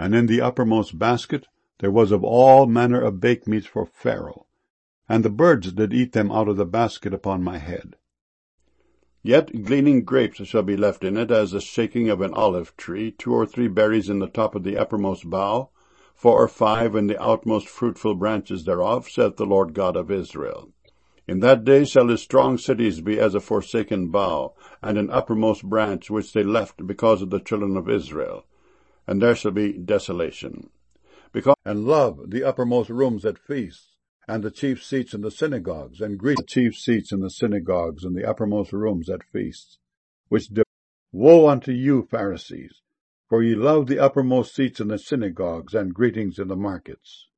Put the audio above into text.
And in the uppermost basket there was of all manner of baked meats for Pharaoh, and the birds did eat them out of the basket upon my head. Yet gleaning grapes shall be left in it, as the shaking of an olive tree, 2 or 3 berries in the top of the uppermost bough, 4 or 5 in the outmost fruitful branches thereof, saith the Lord God of Israel. In that day shall his strong cities be as a forsaken bough, and an uppermost branch which they left because of the children of Israel. And there shall be desolation. And love the uppermost rooms at feasts, and the chief seats in the synagogues, and greet the chief seats in the synagogues, and the uppermost rooms at feasts. Woe unto you, Pharisees! For ye love the uppermost seats in the synagogues, and greetings in the markets.